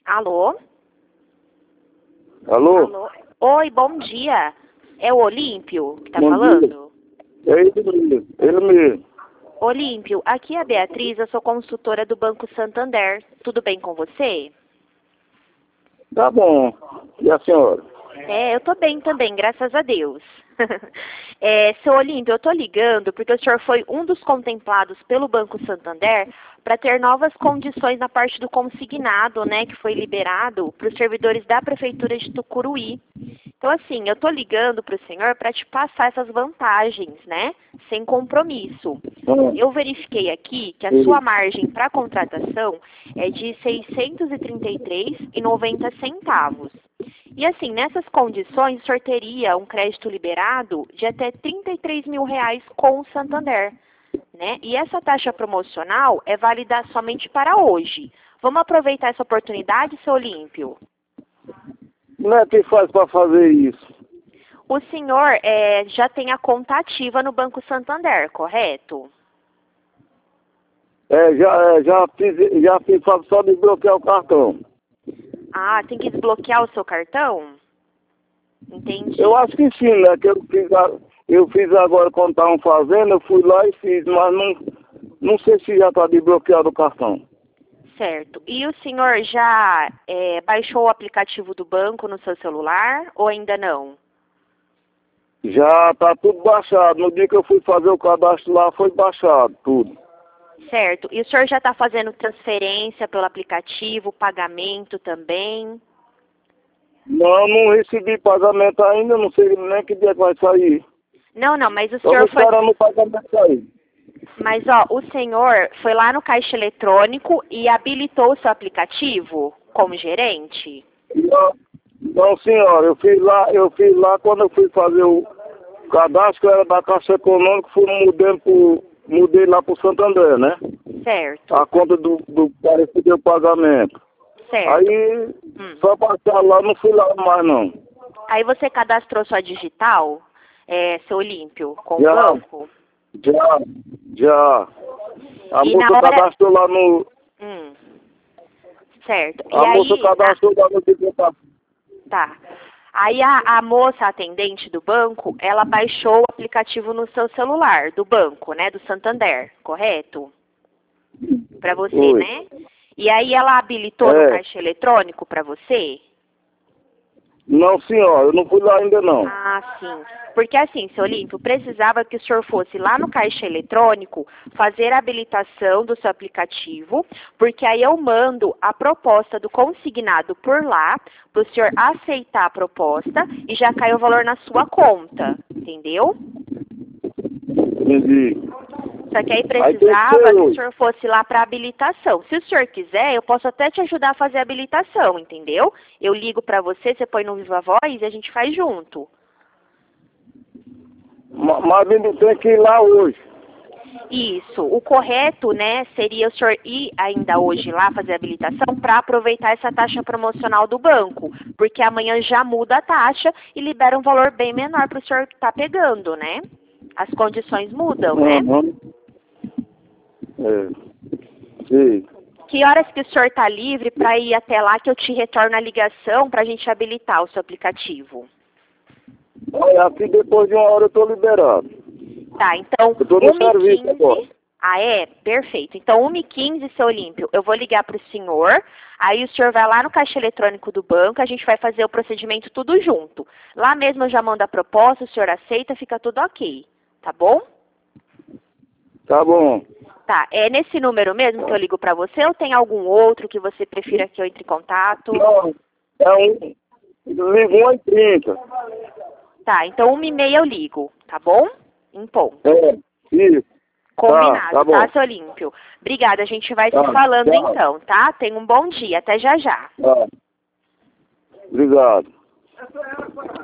Alô? Alô? Alô? Oi, bom dia. É o Olímpio que tá Bom falando? dia. É ele mesmo. Olímpio, aqui é a Beatriz, eu sou consultora do Banco Santander. Tudo bem com você? Tá bom. E a senhora? Eu tô bem também, graças a Deus. Seu Olímpio, eu tô ligando porque o senhor foi um dos contemplados pelo Banco Santander para ter novas condições na parte do consignado, né, que foi liberado para os servidores da Prefeitura de Tucuruí. Então, assim, eu tô ligando para o senhor para te passar essas vantagens, né, sem compromisso. Eu verifiquei aqui que a sua margem para contratação é de R$ 633,90. E assim, nessas condições, o senhor teria um crédito liberado de até R$ 33 mil com o Santander, né? E essa taxa promocional é válida somente para hoje. Vamos aproveitar essa oportunidade, seu Olímpio? Como é que faz para fazer isso? O senhor já tem a conta ativa no Banco Santander, correto? Já fiz só desbloquear o cartão. Ah, tem que desbloquear o seu cartão? Entendi. Eu acho que sim, né? Que eu fiz agora quando estavam fazendo, eu fui lá e fiz, mas não sei se já está desbloqueado o cartão. Certo. E o senhor já baixou o aplicativo do banco no seu celular ou ainda não? Já está tudo baixado. No dia que eu fui fazer o cadastro lá, foi baixado tudo. Certo. E o senhor já está fazendo transferência pelo aplicativo, pagamento também? Não recebi pagamento ainda, não sei nem que dia que vai sair. Não, mas o Estou senhor foi... esperando o pagamento sair. Mas, o senhor foi lá no caixa eletrônico e habilitou o seu aplicativo como gerente? Não, senhora, eu fiz lá quando eu fui fazer o cadastro, que era da Caixa Econômica, mudei lá para o Santander, né? Certo. A conta do cara que deu pagamento. Certo. Aí, só passar lá, não fui lá mais não. Aí você cadastrou sua digital, seu Olímpio, com o Já. banco? Já. A E moça na hora... cadastrou lá no... Certo. A E moça aí... cadastrou lá no digital. Tá. Aí a moça atendente do banco, ela baixou o aplicativo no seu celular, do banco, né, do Santander, correto? Para você, Oi. né? E aí ela habilitou no caixa eletrônico para você? Não, senhora, eu não fui lá ainda não. Ah, sim. Porque assim, seu Olímpio, precisava que o senhor fosse lá no caixa eletrônico fazer a habilitação do seu aplicativo, porque aí eu mando a proposta do consignado por lá, para o senhor aceitar a proposta e já cai o valor na sua conta, entendeu? Entendi. Só que aí precisava que o senhor fosse lá para habilitação. Se o senhor quiser, eu posso até te ajudar a fazer a habilitação, entendeu? Eu ligo para você, você põe no Viva Voz e a gente faz junto. Mas ele tem que ir lá hoje. Isso. O correto, né, seria o senhor ir ainda hoje lá fazer a habilitação para aproveitar essa taxa promocional do banco, porque amanhã já muda a taxa e libera um valor bem menor para o senhor estar pegando, né? As condições mudam, né? Sim. Que horas que o senhor está livre para ir até lá que eu te retorno a ligação para a gente habilitar o seu aplicativo? Olha, aqui depois de uma hora eu estou liberado. Tá, então, eu estou no serviço agora. Ah, é? Perfeito. Então, 1h15, seu Olímpio, eu vou ligar para o senhor, aí o senhor vai lá no caixa eletrônico do banco, a gente vai fazer o procedimento tudo junto. Lá mesmo eu já mando a proposta, o senhor aceita, fica tudo ok. Tá bom? Tá bom. Tá, é nesse número mesmo que eu ligo para você ou tem algum outro que você prefira que eu entre em contato? Não, ligo 1h30. Tá, então 1h30 eu ligo, tá bom? Em ponto. Isso. Combinado, tá, seu Olímpio? Obrigada, a gente vai se falando então, tá? Tenha um bom dia, até já já. Obrigado.